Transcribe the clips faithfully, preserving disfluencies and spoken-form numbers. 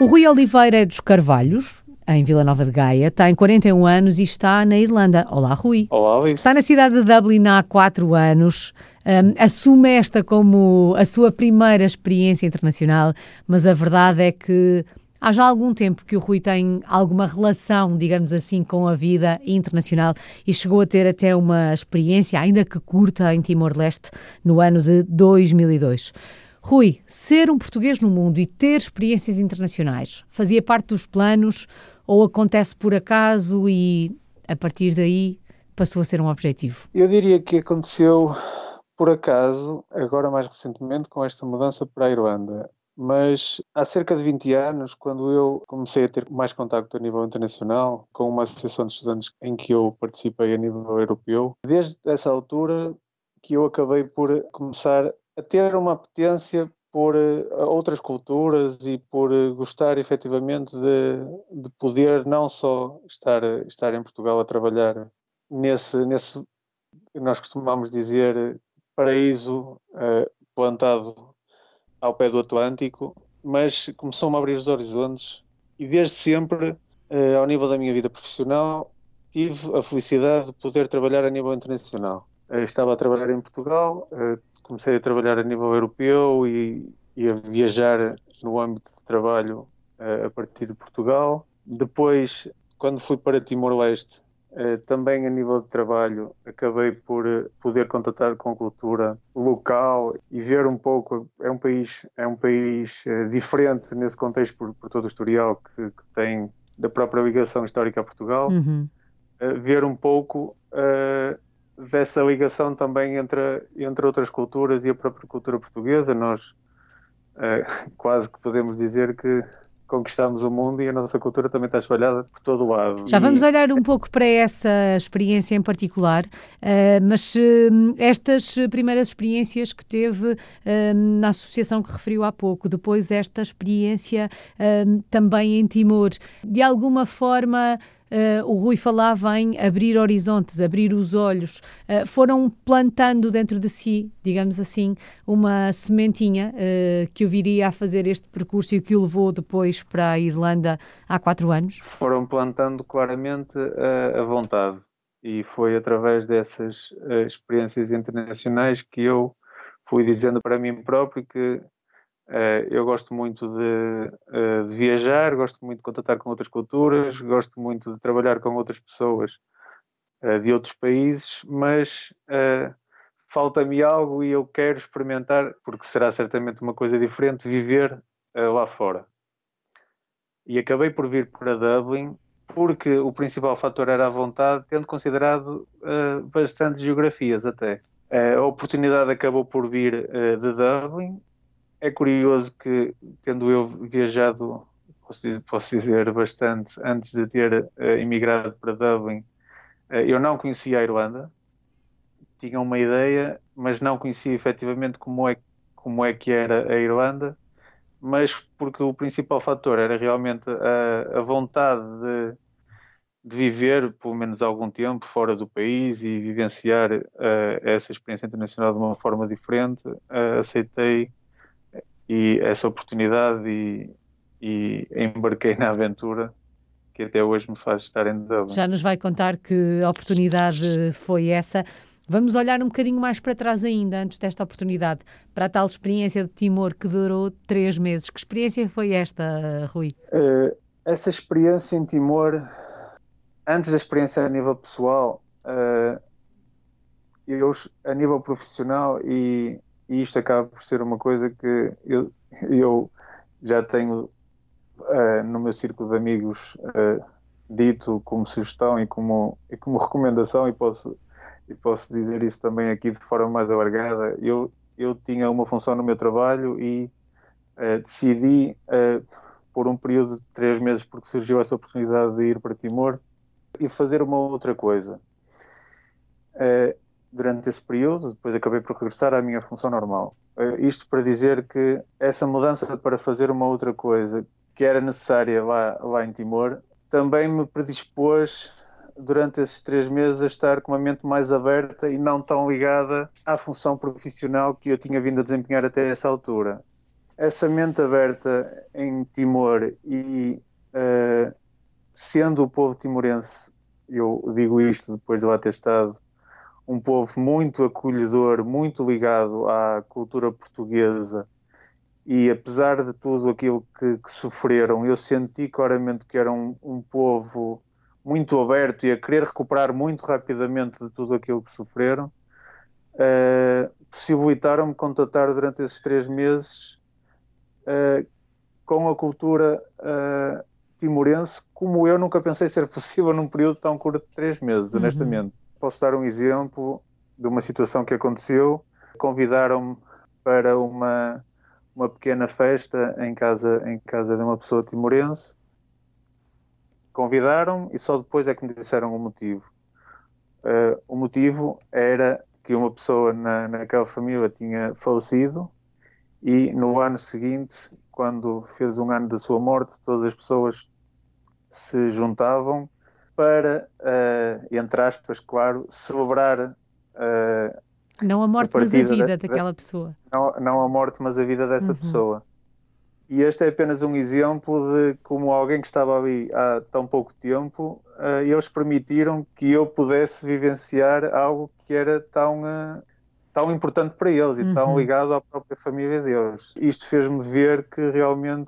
O Rui Oliveira é dos Carvalhos, em Vila Nova de Gaia, tem quarenta e um anos e está na Irlanda. Olá, Rui. Olá, Alice. Está na cidade de Dublin há quatro anos, um, assume esta como a sua primeira experiência internacional, mas a verdade é que há já algum tempo que o Rui tem alguma relação, digamos assim, com a vida internacional e chegou a ter até uma experiência, ainda que curta, em Timor-Leste, no ano de dois mil e dois. Rui, ser um português no mundo e ter experiências internacionais fazia parte dos planos ou acontece por acaso e, a partir daí, passou a ser um objetivo? Eu diria que aconteceu por acaso, agora mais recentemente, com esta mudança para a Irlanda. Mas há cerca de vinte anos, quando eu comecei a ter mais contacto a nível internacional, com uma associação de estudantes em que eu participei a nível europeu, desde essa altura que eu acabei por começar a ter uma apetência por uh, outras culturas e por uh, gostar efetivamente de, de poder não só estar, uh, estar em Portugal a trabalhar nesse, nesse nós costumamos dizer, paraíso uh, plantado ao pé do Atlântico, mas começou-me a abrir os horizontes e desde sempre, uh, ao nível da minha vida profissional, tive a felicidade de poder trabalhar a nível internacional. Uh, estava a trabalhar em Portugal, uh, comecei a trabalhar a nível europeu e, e a viajar no âmbito de trabalho uh, a partir de Portugal. Depois, quando fui para Timor-Leste, uh, também a nível de trabalho, acabei por uh, poder contatar com a cultura local e ver um pouco. É um país, é um país uh, diferente nesse contexto por, por todo o historial que, que tem da própria ligação histórica a Portugal. Uhum. Uh, ver um pouco uh, dessa ligação também entre, entre outras culturas e a própria cultura portuguesa. Nós uh, quase que podemos dizer que conquistámos o mundo e a nossa cultura também está espalhada por todo o lado. Já vamos e... olhar um pouco para essa experiência em particular, uh, mas uh, estas primeiras experiências que teve uh, na associação que referiu há pouco, depois esta experiência uh, também em Timor, de alguma forma... Uh, o Rui falava em abrir horizontes, abrir os olhos, uh, foram plantando dentro de si, digamos assim, uma sementinha uh, que o viria a fazer este percurso e que o levou depois para a Irlanda há quatro anos? Foram plantando claramente a, a vontade e foi através dessas uh, experiências internacionais que eu fui dizendo para mim próprio que Uh, eu gosto muito de, uh, de viajar, gosto muito de contatar com outras culturas, gosto muito de trabalhar com outras pessoas uh, de outros países, mas uh, falta-me algo e eu quero experimentar, porque será certamente uma coisa diferente, viver uh, lá fora. E acabei por vir para Dublin porque o principal fator era a vontade, tendo considerado uh, bastantes geografias até. Uh, a oportunidade acabou por vir uh, de Dublin. É curioso que, tendo eu viajado, posso dizer, posso dizer bastante, antes de ter uh, emigrado para Dublin, uh, eu não conhecia a Irlanda, tinha uma ideia, mas não conhecia efetivamente como é, como é que era a Irlanda, mas porque o principal fator era realmente a, a vontade de, de viver, pelo menos algum tempo, fora do país e vivenciar uh, essa experiência internacional de uma forma diferente, uh, aceitei e essa oportunidade e, e embarquei na aventura que até hoje me faz estar em Dublin. Já nos vai contar que oportunidade foi essa. Vamos olhar um bocadinho mais para trás ainda, antes desta oportunidade, para a tal experiência de Timor que durou três meses. Que experiência foi esta, Rui? Uh, essa experiência em Timor, antes da experiência a nível pessoal, uh, eu a nível profissional e E isto acaba por ser uma coisa que eu, eu já tenho uh, no meu círculo de amigos uh, dito como sugestão e como, e como recomendação, e posso, e posso dizer isso também aqui de forma mais alargada. Eu, eu tinha uma função no meu trabalho e uh, decidi, uh, por um período de três meses, porque surgiu essa oportunidade de ir para Timor, e fazer uma outra coisa. Uh, durante esse período, depois acabei por regressar à minha função normal. Uh, isto para dizer que essa mudança para fazer uma outra coisa que era necessária lá, lá em Timor, também me predispôs durante esses três meses a estar com uma mente mais aberta e não tão ligada à função profissional que eu tinha vindo a desempenhar até essa altura. essa mente aberta em Timor e uh, sendo o povo timorense, eu digo isto depois de lá ter estado, um povo muito acolhedor, muito ligado à cultura portuguesa, e apesar de tudo aquilo que, que sofreram, eu senti claramente que era um, um povo muito aberto e a querer recuperar muito rapidamente de tudo aquilo que sofreram. Uh, possibilitaram-me contatar durante esses três meses uh, com a cultura uh, timorense, como eu nunca pensei ser possível num período tão curto de três meses, Uhum. honestamente. Posso dar um exemplo de uma situação que aconteceu. Convidaram-me para uma, uma pequena festa em casa, em casa de uma pessoa timorense. Convidaram-me e só depois é que me disseram o motivo. Uh, o motivo era que uma pessoa na, naquela família tinha falecido e no ano seguinte, quando fez um ano da sua morte, todas as pessoas se juntavam para, uh, entre aspas, claro, celebrar uh, Não a a morte, mas a partida, vida de, de, daquela pessoa. não, não a morte, mas a vida dessa Uhum. pessoa. E este é apenas um exemplo de como alguém que estava ali há tão pouco tempo, uh, eles permitiram que eu pudesse vivenciar algo que era tão, uh, tão importante para eles e tão Uhum. ligado à própria família deles. Isto fez-me ver que realmente,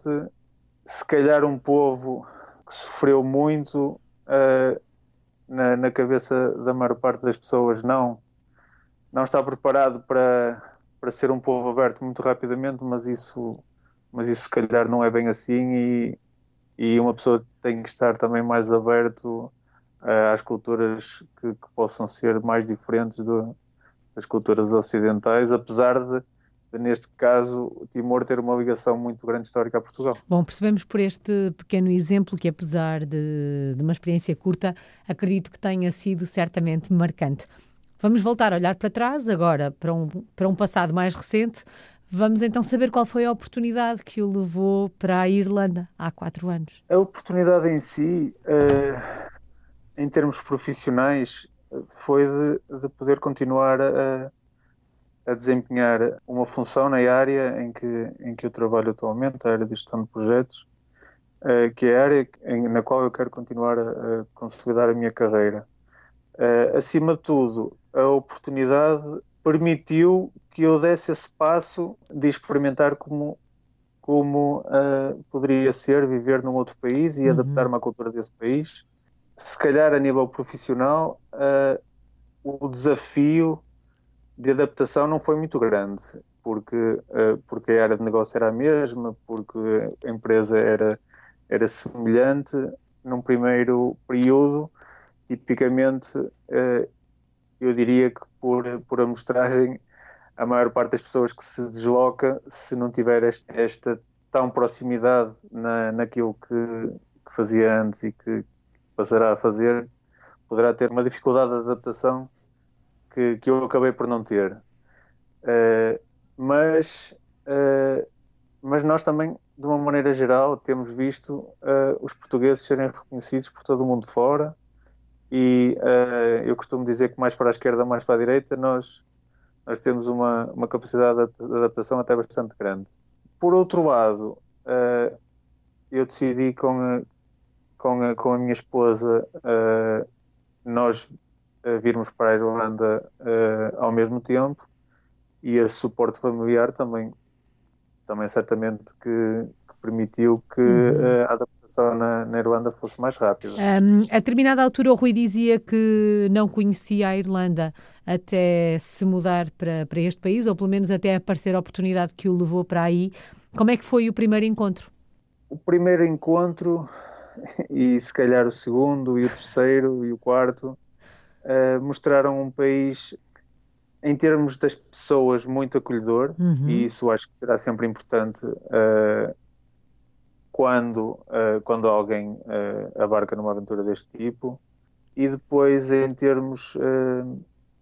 se calhar um povo que sofreu muito, uh, na, na cabeça da maior parte das pessoas não, não está preparado para, para ser um povo aberto muito rapidamente, mas isso, mas isso se calhar não é bem assim e, e uma pessoa tem que estar também mais aberto uh, às culturas que, que possam ser mais diferentes do, das culturas ocidentais, apesar de, de, neste caso, o Timor ter uma ligação muito grande histórica a Portugal. Bom, percebemos por este pequeno exemplo que, apesar de, de uma experiência curta, acredito que tenha sido certamente marcante. Vamos voltar a olhar para trás, agora para um, para um passado mais recente. Vamos então saber qual foi a oportunidade que o levou para a Irlanda há quatro anos. A oportunidade em si, uh, em termos profissionais, foi de, de poder continuar a, a desempenhar uma função na área em que, em que eu trabalho atualmente, a área de gestão de projetos, uh, que é a área em, na qual eu quero continuar a, a consolidar a minha carreira. Uh, acima de tudo, a oportunidade permitiu que eu desse esse passo de experimentar como, como uh, poderia ser viver num outro país e Uhum. adaptar-me à cultura desse país. Se calhar a nível profissional, uh, o desafio de adaptação não foi muito grande, porque, uh, porque a área de negócio era a mesma, porque a empresa era, era semelhante. Num primeiro período, tipicamente, uh, eu diria que por, por amostragem, a maior parte das pessoas que se desloca, se não tiver esta, esta tão proximidade na, naquilo que, que fazia antes e que passará a fazer, poderá ter uma dificuldade de adaptação que, que eu acabei por não ter. Uh, mas, uh, mas nós também, de uma maneira geral, temos visto uh, os portugueses serem reconhecidos por todo o mundo fora e uh, eu costumo dizer que mais para a esquerda, mais para a direita, nós, nós temos uma, uma capacidade de adaptação até bastante grande. Por outro lado, uh, eu decidi com a, com a, com a minha esposa uh, nós uh, virmos para a Irlanda uh, ao mesmo tempo e esse suporte familiar também, também certamente que, que permitiu que Uhum. uh, a adaptação na, na Irlanda fosse mais rápida. Um, a determinada altura o Rui dizia que não conhecia a Irlanda até se mudar para, para este país, ou pelo menos até aparecer a oportunidade que o levou para aí. Como é que foi o primeiro encontro? O primeiro encontro, e se calhar o segundo, e o terceiro, e o quarto, uh, mostraram um país, em termos das pessoas, muito acolhedor, Uhum. e isso acho que será sempre importante uh, quando, uh, quando alguém uh, abarca numa aventura deste tipo. E depois, em termos uh,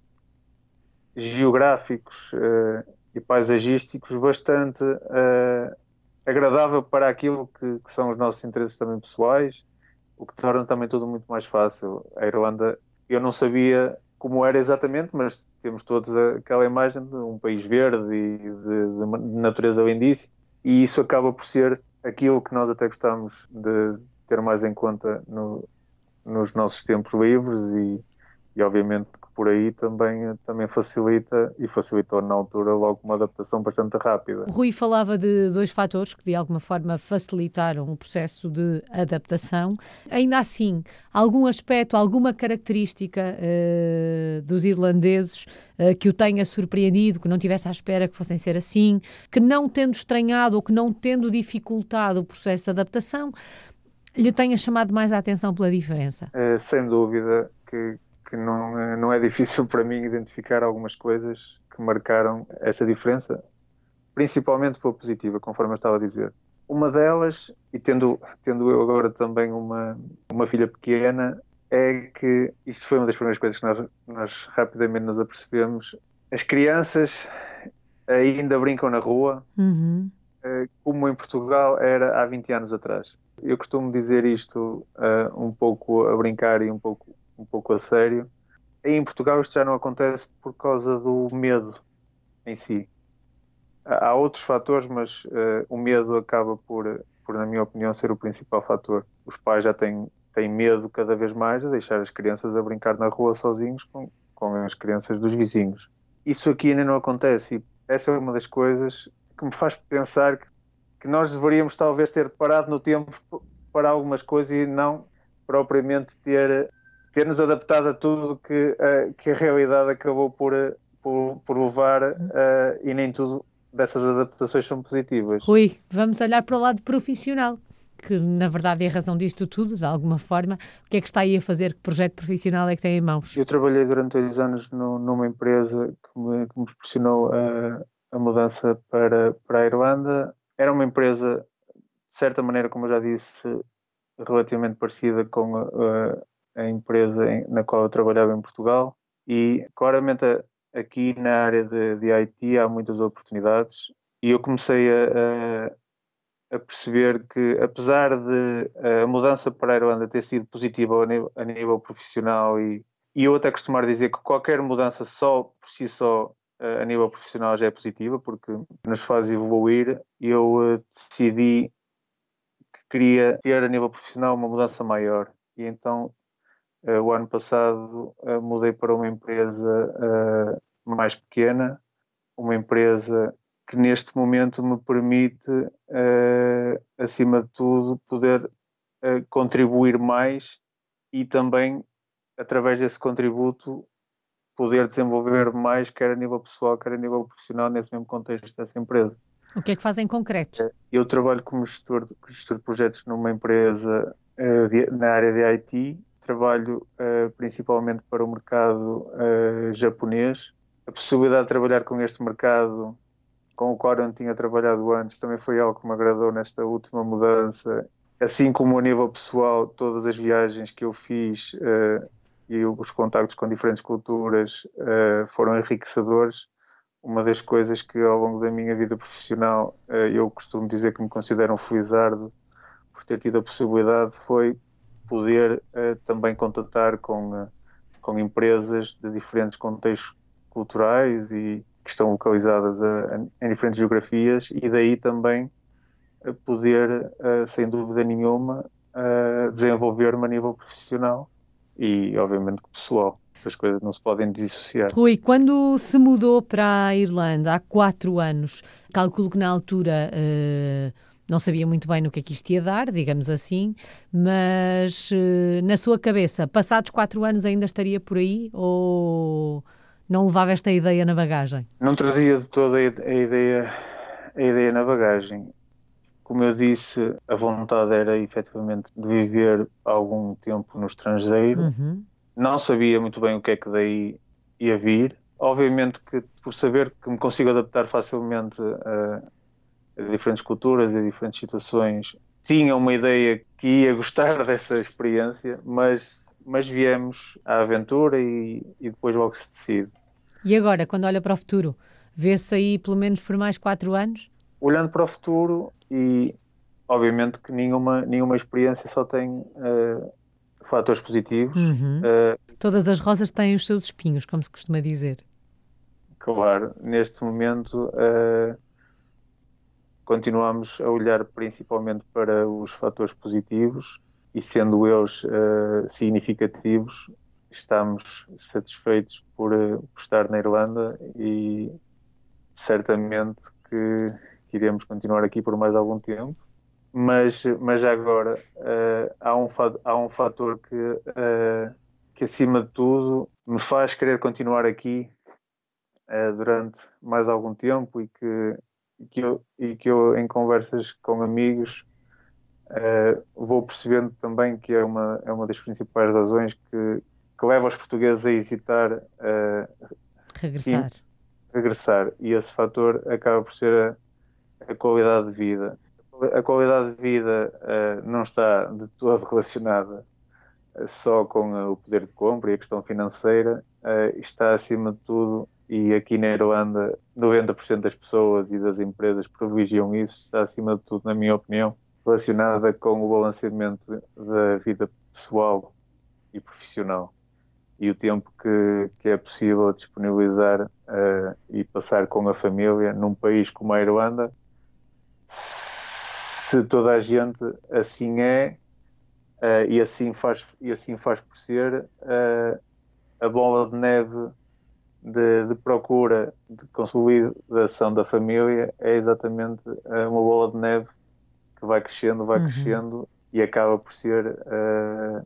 geográficos uh, e paisagísticos, bastante uh, agradável para aquilo que, que são os nossos interesses também pessoais, o que torna também tudo muito mais fácil. A Irlanda, eu não sabia como era exatamente, mas temos todos aquela imagem de um país verde e de, de natureza lindíssima. e isso acaba por ser aquilo que nós até gostamos de ter mais em conta no, nos nossos tempos livres e, e obviamente que por aí também, também facilita e facilitou na altura logo uma adaptação bastante rápida. O Rui falava de dois fatores que de alguma forma facilitaram o processo de adaptação. Ainda assim, algum aspecto, alguma característica uh, dos irlandeses uh, que o tenha surpreendido, que não tivesse à espera que fossem ser assim, que não tendo estranhado ou que não tendo dificultado o processo de adaptação, lhe tenha chamado mais a atenção pela diferença? É, sem dúvida que, que não, não é difícil para mim identificar algumas coisas que marcaram essa diferença, principalmente pela positiva, conforme eu estava a dizer. Uma delas, e tendo, tendo eu agora também uma, uma filha pequena, é que isto foi uma das primeiras coisas que nós, nós rapidamente nos apercebemos. As crianças ainda brincam na rua, Uhum. como em Portugal era há vinte anos atrás. Eu costumo dizer isto uh, um pouco a brincar e um pouco, um pouco a sério. Em Portugal isto já não acontece por causa do medo em si. Há outros fatores, mas uh, o medo acaba por, por, na minha opinião, ser o principal fator. Os pais já têm, têm medo cada vez mais de deixar as crianças a brincar na rua sozinhos com, com as crianças dos vizinhos. Isso aqui ainda não acontece e essa é uma das coisas que me faz pensar que, que nós deveríamos talvez ter parado no tempo para algumas coisas e não propriamente ter, ter nos adaptado a tudo que, uh, que a realidade acabou por, por, por levar uh, e nem tudo dessas adaptações são positivas. Rui, vamos olhar para o lado profissional, que na verdade é a razão disto tudo, de alguma forma. O que é que está aí a fazer? Que projeto profissional é que tem em mãos? Eu trabalhei durante dois anos no, numa empresa que me, que me proporcionou a, a mudança para, para a Irlanda. Era uma empresa, de certa maneira, como eu já disse, relativamente parecida com a, a empresa em, na qual eu trabalhava em Portugal e claramente aqui na área de, de I T há muitas oportunidades e eu comecei a, a, a perceber que apesar de a mudança para a Irlanda ter sido positiva a nível, a nível profissional e, e eu até costumar dizer que qualquer mudança só por si só a nível profissional já é positiva porque nos faz evoluir, eu decidi queria ter a nível profissional uma mudança maior e então uh, o ano passado uh, mudei para uma empresa uh, mais pequena, uma empresa que neste momento me permite uh, acima de tudo poder uh, contribuir mais e também através desse contributo poder desenvolver mais quer a nível pessoal quer a nível profissional nesse mesmo contexto dessa empresa. O que é que faz em concreto? Eu trabalho como gestor de, gestor de projetos numa empresa uh, de, na área de I T. Trabalho uh, principalmente para o mercado uh, japonês. A possibilidade de trabalhar com este mercado, com o qual eu não tinha trabalhado antes, também foi algo que me agradou nesta última mudança. Assim como a nível pessoal, todas as viagens que eu fiz uh, e os contactos com diferentes culturas uh, foram enriquecedores. Uma das coisas que ao longo da minha vida profissional eu costumo dizer que me considero um felizardo por ter tido a possibilidade foi poder uh, também contatar com, uh, com empresas de diferentes contextos culturais e que estão localizadas a, a, em diferentes geografias e daí também uh, poder, uh, sem dúvida nenhuma, uh, desenvolver-me a nível profissional e obviamente pessoal. As coisas não se podem dissociar. Rui, quando se mudou para a Irlanda há quatro anos, calculo que na altura uh, não sabia muito bem no que é que isto ia dar, digamos assim, mas uh, na sua cabeça, passados quatro anos ainda estaria por aí ou não levava esta ideia na bagagem? Não trazia de toda a ideia, a ideia na bagagem. Como eu disse, a vontade era efetivamente de viver algum tempo no estrangeiro. Uhum. Não sabia muito bem o que é que daí ia vir. Obviamente que por saber que me consigo adaptar facilmente a, a diferentes culturas e a diferentes situações, tinha uma ideia que ia gostar dessa experiência, mas, mas viemos à aventura e, e depois logo se decide. E agora, quando olha para o futuro, vê-se aí pelo menos por mais quatro anos? Olhando para o futuro e obviamente que nenhuma, nenhuma experiência só tem uh, fatores positivos. Uhum. Uh, Todas as rosas têm os seus espinhos, como se costuma dizer. Claro, neste momento uh, continuamos a olhar principalmente para os fatores positivos e, sendo eles uh, significativos, estamos satisfeitos por, uh, por estar na Irlanda e certamente que, que iremos continuar aqui por mais algum tempo. Mas, mas já agora, uh, há, um, há um fator que, uh, que, acima de tudo, me faz querer continuar aqui uh, durante mais algum tempo e que, e que, eu, e que eu, em conversas com amigos, uh, vou percebendo também que é uma, é uma das principais razões que, que leva os portugueses a hesitar uh, regressar. Sim, regressar. E esse fator acaba por ser a, a qualidade de vida. A qualidade de vida uh, não está de todo relacionada uh, só com uh, o poder de compra e a questão financeira, uh, está acima de tudo, e aqui na Irlanda noventa por cento das pessoas e das empresas privilegiam isso, está acima de tudo, na minha opinião, relacionada com o balanceamento da vida pessoal e profissional e o tempo que, que é possível disponibilizar uh, e passar com a família num país como a Irlanda. Se toda a gente assim é uh, e, assim faz, e assim faz por ser, uh, a bola de neve de, de procura de consolidação da família é exatamente uh, uma bola de neve que vai crescendo, vai Uhum. crescendo e acaba por ser uh,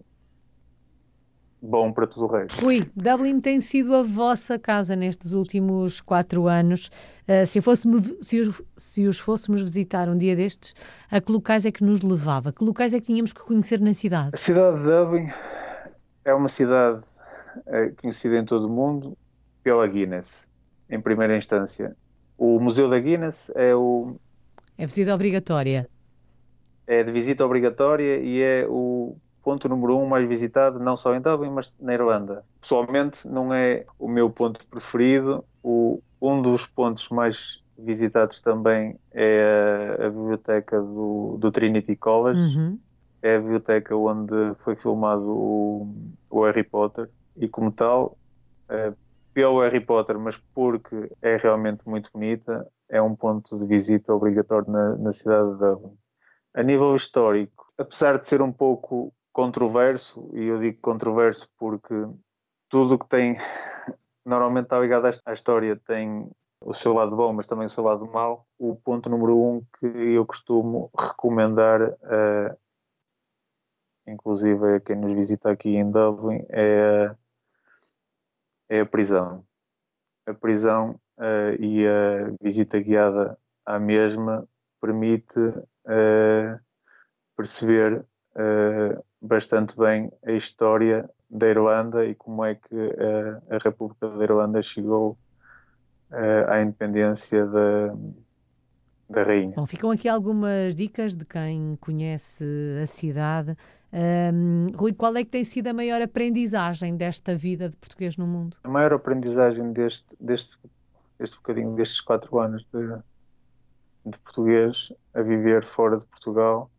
bom para tudo o resto. Rui, Dublin tem sido a vossa casa nestes últimos quatro anos. Uh, se, fosse, se, os, se os fôssemos visitar um dia destes, a que locais é que nos levava? Que locais é que tínhamos que conhecer na cidade? A cidade de Dublin é uma cidade uh, conhecida em todo o mundo pela Guinness, em primeira instância. O Museu da Guinness é, o, é visita obrigatória. É de visita obrigatória e é o ponto número um mais visitado, não só em Dublin, mas na Irlanda. Pessoalmente, não é o meu ponto preferido. O, um dos pontos mais visitados também é a, a biblioteca do, do Trinity College. Uhum. É a biblioteca onde foi filmado o, o Harry Potter e, como tal, é, pelo Harry Potter, mas porque é realmente muito bonita, é um ponto de visita obrigatório na, na cidade de Dublin. A nível histórico, apesar de ser um pouco controverso, e eu digo controverso porque tudo o que tem, normalmente está ligado à história, tem o seu lado bom, mas também o seu lado mau. O ponto número um que eu costumo recomendar, uh, inclusive a quem nos visita aqui em Dublin, é, é a prisão. A prisão uh, e a visita guiada à mesma permite uh, perceber uh, bastante bem a história da Irlanda e como é que uh, a República da Irlanda chegou uh, à independência da, da rainha. Bom, ficam aqui algumas dicas de quem conhece a cidade. Um, Rui, qual é que tem sido a maior aprendizagem desta vida de português no mundo? A maior aprendizagem deste, deste, deste bocadinho, destes quatro anos de, de português a viver fora de Portugal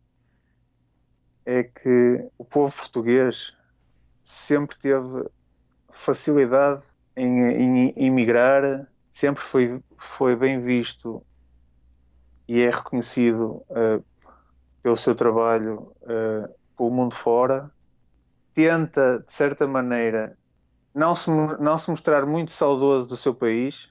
é que o povo português sempre teve facilidade em, em, em migrar, sempre foi, foi bem visto e é reconhecido uh, pelo seu trabalho uh, pelo mundo fora. Tenta, de certa maneira, não se, não se mostrar muito saudoso do seu país,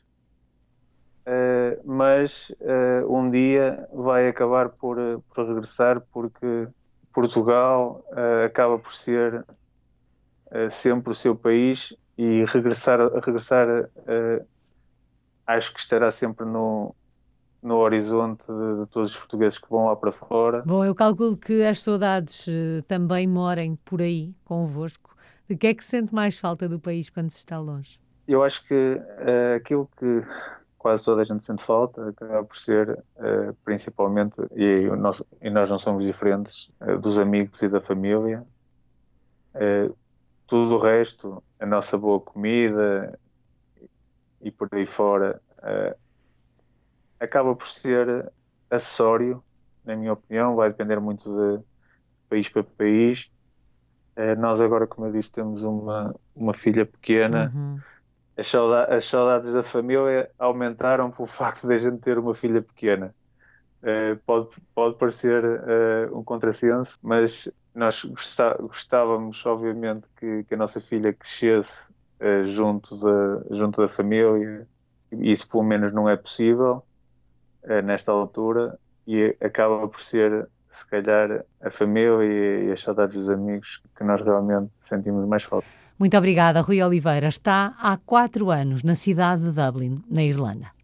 uh, mas uh, um dia vai acabar por, por regressar, porque Portugal uh, acaba por ser uh, sempre o seu país e regressar, regressar uh, acho que estará sempre no, no horizonte de, de todos os portugueses que vão lá para fora. Bom, eu calculo que as saudades uh, também morem por aí, convosco. De que é que se sente mais falta do país quando se está longe? Eu acho que uh, aquilo que quase toda a gente sente falta acaba por ser, uh, principalmente, e, nós, e nós não somos diferentes, uh, dos amigos e da família. Uh, tudo o resto, a nossa boa comida e por aí fora, uh, acaba por ser acessório, na minha opinião, vai depender muito de país para país. Uh, nós agora, como eu disse, temos uma, uma filha pequena. Uhum. As, saudades, as saudades da família aumentaram pelo facto de a gente ter uma filha pequena. Uh, pode, pode parecer uh, um contrassenso, mas nós gostá, gostávamos, obviamente, que, que a nossa filha crescesse uh, junto, da, junto da família, e isso pelo menos não é possível uh, nesta altura, e acaba por ser, se calhar, a família e, e as saudades dos amigos que nós realmente sentimos mais falta. Muito obrigada, Rui Oliveira. Está há quatro anos na cidade de Dublin, na Irlanda.